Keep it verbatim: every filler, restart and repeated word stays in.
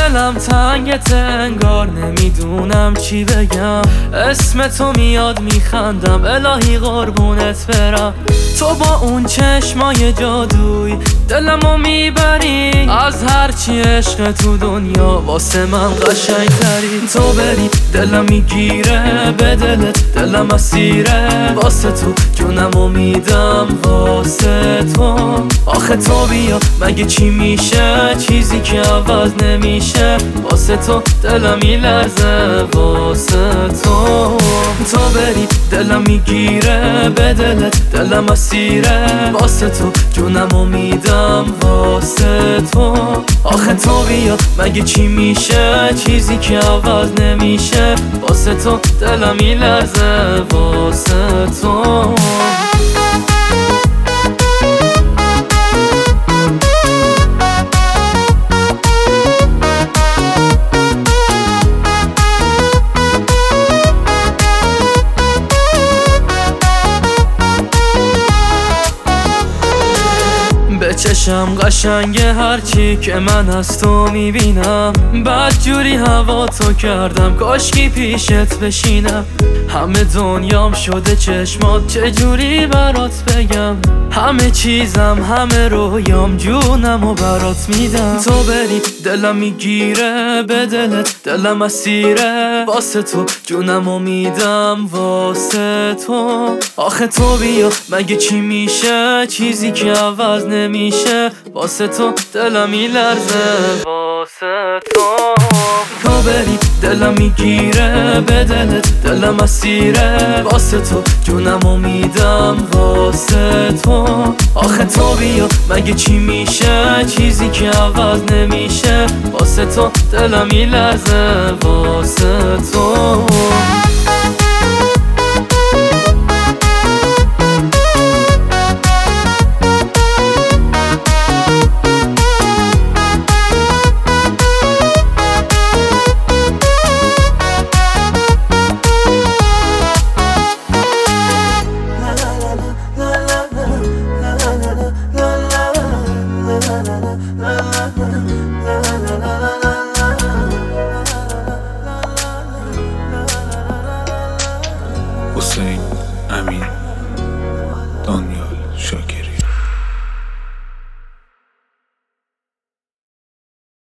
دلم تنگت انگار نمیدونم چی بگم. اسم تو میاد میخندم الهی قربونت برم. تو با اون چشمای جادوی دلمو میبری، از هرچی عشق تو دنیا واسه من قشنگ تری. تو بری دلم میگیره به دلت، دلم اسیره واسه تو، جونمو میدم واسه تو. آخه تو بیا مگه چی میشه، چیزی که عوض نمیشه. واسه تو دلم میلرزه واسه تو. تو بری دلم میگیره به دلت، دلم اسیره واسه تو، جونمو میدم واسه تو. آخه تو بیا مگه چی میشه، چیزی که عوض نمیشه. واسه تو دلم میلرزه واسه تو. به چشم قشنگه هرچی که من از تو میبینم. بد جوری هوا تو کردم کاشکی پیشت بشینم. همه دنیام شده چشمات، چجوری برات بگم. همه چیزم همه رویام جونمو برات میدم. تو بری دلم میگیره به دلت، دلم اسیره واسه تو، جونمو میدم واسه تو. آخه تو بیا مگه چی میشه، چیزی که عوض نمیشه. واسه تو دلم میلرزه واسه تو. تو بری دلم میگیره به دلت، دلم اسیره واسه تو، جونمو میدم واسه تو. آخه تو بیا مگه چی میشه، چیزی که عوض نمیشه. واسه تو دلم میلرزه واسه تو.